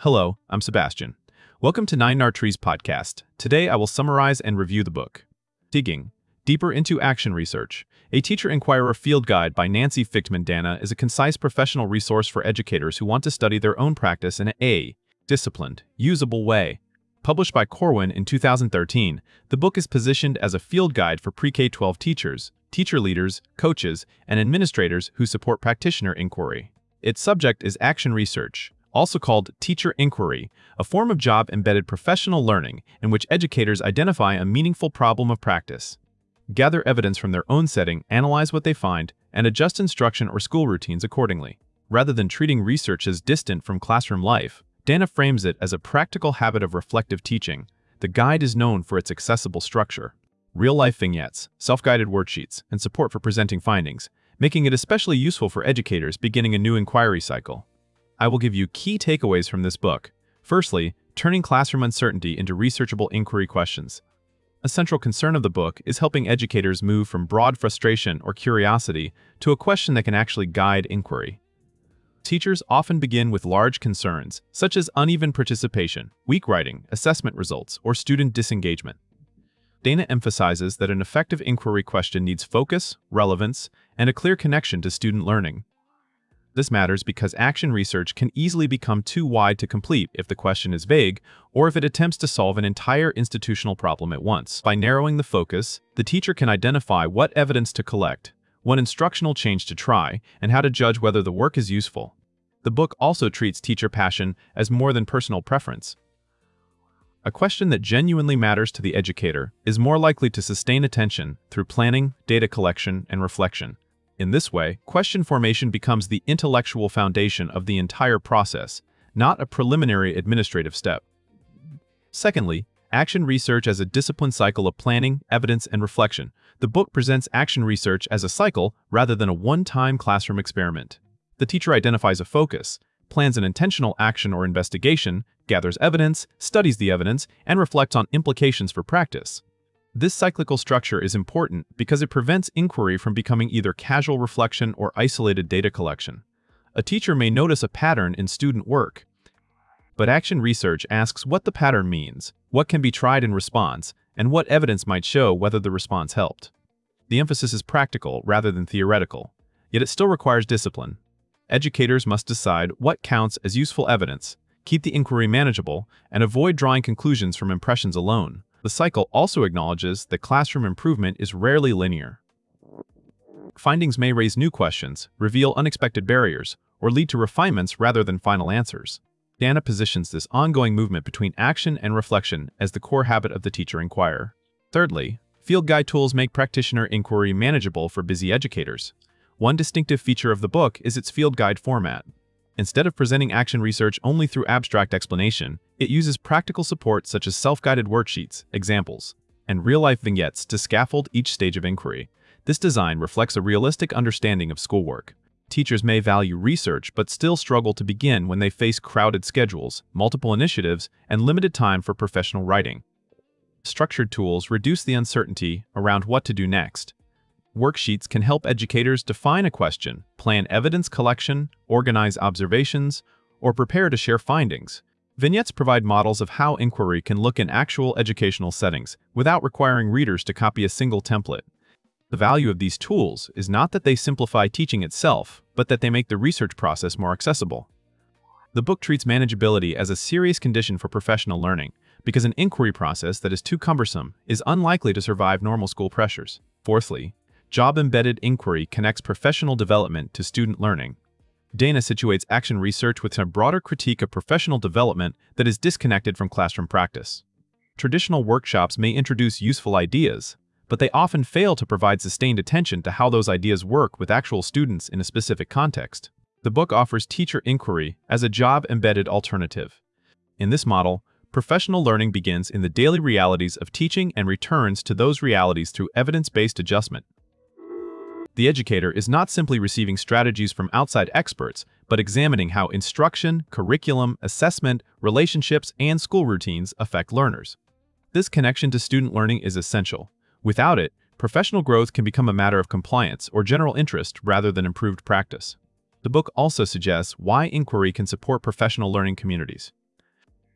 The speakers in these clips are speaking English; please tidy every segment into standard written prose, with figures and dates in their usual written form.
Hello, I'm Sebastian. Welcome to Nine Nar Trees podcast. Today I will summarize and review the book, Digging Deeper into Action Research, a Teacher Inquirer Field Guide by Nancy Fichtman Dana is a concise professional resource for educators who want to study their own practice in a disciplined, usable way. Published by Corwin in 2013, the book is positioned as a field guide for pre-K-12 teachers, teacher leaders, coaches, and administrators who support practitioner inquiry. Its subject is action research, also called teacher inquiry, a form of job-embedded professional learning in which educators identify a meaningful problem of practice, gather evidence from their own setting, analyze what they find, and adjust instruction or school routines accordingly. Rather than treating research as distant from classroom life, Dana frames it as a practical habit of reflective teaching. The guide is known for its accessible structure, real-life vignettes, self-guided worksheets, and support for presenting findings, making it especially useful for educators beginning a new inquiry cycle. I will give you key takeaways from this book. Firstly, turning classroom uncertainty into researchable inquiry questions. A central concern of the book is helping educators move from broad frustration or curiosity to a question that can actually guide inquiry. Teachers often begin with large concerns, such as uneven participation, weak writing, assessment results, or student disengagement. Dana emphasizes that an effective inquiry question needs focus, relevance, and a clear connection to student learning. This matters because action research can easily become too wide to complete if the question is vague or if it attempts to solve an entire institutional problem at once. By narrowing the focus, the teacher can identify what evidence to collect, what instructional change to try, and how to judge whether the work is useful. The book also treats teacher passion as more than personal preference. A question that genuinely matters to the educator is more likely to sustain attention through planning, data collection, and reflection. In this way, question formation becomes the intellectual foundation of the entire process, not a preliminary administrative step. Secondly, action research as a disciplined cycle of planning, evidence, and reflection. The book presents action research as a cycle rather than a one-time classroom experiment. The teacher identifies a focus, plans an intentional action or investigation, gathers evidence, studies the evidence, and reflects on implications for practice. This cyclical structure is important because it prevents inquiry from becoming either casual reflection or isolated data collection. A teacher may notice a pattern in student work, but action research asks what the pattern means, what can be tried in response, and what evidence might show whether the response helped. The emphasis is practical rather than theoretical, yet it still requires discipline. Educators must decide what counts as useful evidence, keep the inquiry manageable, and avoid drawing conclusions from impressions alone. The cycle also acknowledges that classroom improvement is rarely linear. Findings may raise new questions, reveal unexpected barriers, or lead to refinements rather than final answers. Dana positions this ongoing movement between action and reflection as the core habit of the teacher inquirer. Thirdly, field guide tools make practitioner inquiry manageable for busy educators. One distinctive feature of the book is its field guide format. Instead of presenting action research only through abstract explanation, it uses practical support such as self-guided worksheets, examples, and real-life vignettes to scaffold each stage of inquiry. This design reflects a realistic understanding of schoolwork. Teachers may value research but still struggle to begin when they face crowded schedules, multiple initiatives, and limited time for professional writing. Structured tools reduce the uncertainty around what to do next. Worksheets can help educators define a question, plan evidence collection, organize observations, or prepare to share findings. Vignettes provide models of how inquiry can look in actual educational settings without requiring readers to copy a single template. The value of these tools is not that they simplify teaching itself, but that they make the research process more accessible. The book treats manageability as a serious condition for professional learning because an inquiry process that is too cumbersome is unlikely to survive normal school pressures. Fourthly, job-embedded inquiry connects professional development to student learning. Dana situates action research with a broader critique of professional development that is disconnected from classroom practice. Traditional workshops may introduce useful ideas, but they often fail to provide sustained attention to how those ideas work with actual students in a specific context. The book offers teacher inquiry as a job-embedded alternative. In this model, professional learning begins in the daily realities of teaching and returns to those realities through evidence-based adjustment. The educator is not simply receiving strategies from outside experts, but examining how instruction, curriculum, assessment, relationships, and school routines affect learners. This connection to student learning is essential. Without it, professional growth can become a matter of compliance or general interest rather than improved practice. The book also suggests why inquiry can support professional learning communities.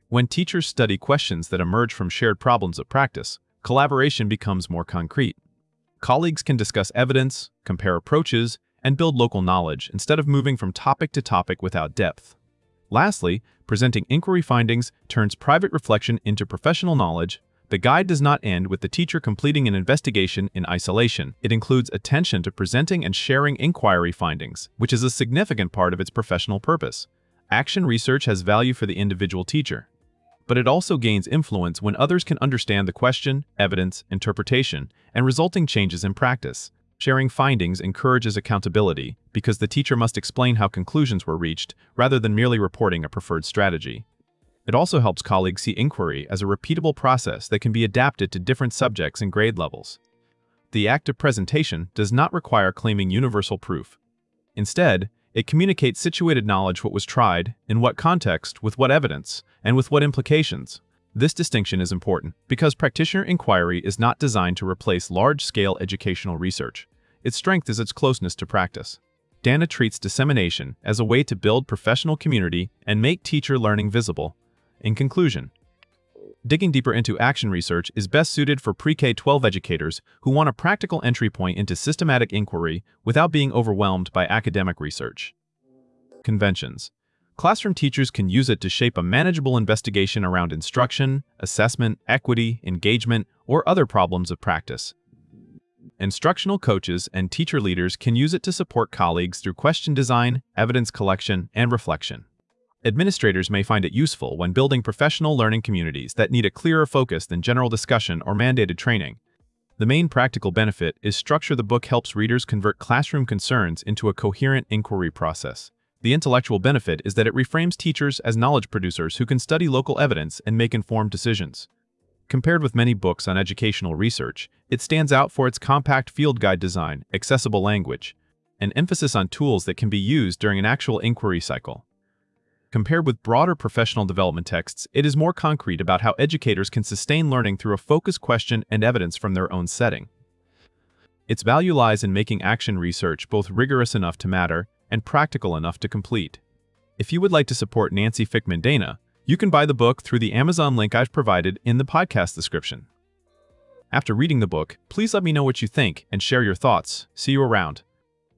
When teachers study questions that emerge from shared problems of practice, collaboration becomes more concrete. Colleagues can discuss evidence, compare approaches, and build local knowledge instead of moving from topic to topic without depth. Lastly, presenting inquiry findings turns private reflection into professional knowledge. The guide does not end with the teacher completing an investigation in isolation. It includes attention to presenting and sharing inquiry findings, which is a significant part of its professional purpose. Action research has value for the individual teacher, but it also gains influence when others can understand the question, evidence, interpretation, and resulting changes in practice. Sharing findings encourages accountability because the teacher must explain how conclusions were reached rather than merely reporting a preferred strategy. It also helps colleagues see inquiry as a repeatable process that can be adapted to different subjects and grade levels. The act of presentation does not require claiming universal proof. Instead, it communicates situated knowledge: what was tried, in what context, with what evidence, and with what implications. This distinction is important because practitioner inquiry is not designed to replace large-scale educational research. Its strength is its closeness to practice. Dana treats dissemination as a way to build professional community and make teacher learning visible. In conclusion, digging deeper into action research is best suited for pre-K-12 educators who want a practical entry point into systematic inquiry without being overwhelmed by academic research. Conventions. Classroom teachers can use it to shape a manageable investigation around instruction, assessment, equity, engagement, or other problems of practice. Instructional coaches and teacher leaders can use it to support colleagues through question design, evidence collection, and reflection. Administrators may find it useful when building professional learning communities that need a clearer focus than general discussion or mandated training. The main practical benefit is structure. The book helps readers convert classroom concerns into a coherent inquiry process. The intellectual benefit is that it reframes teachers as knowledge producers who can study local evidence and make informed decisions. Compared with many books on educational research, it stands out for its compact field guide design, accessible language, and emphasis on tools that can be used during an actual inquiry cycle. Compared with broader professional development texts, it is more concrete about how educators can sustain learning through a focused question and evidence from their own setting. Its value lies in making action research both rigorous enough to matter and practical enough to complete. If you would like to support Nancy Fichtman Dana, you can buy the book through the Amazon link I've provided in the podcast description. After reading the book, please let me know what you think and share your thoughts. See you around.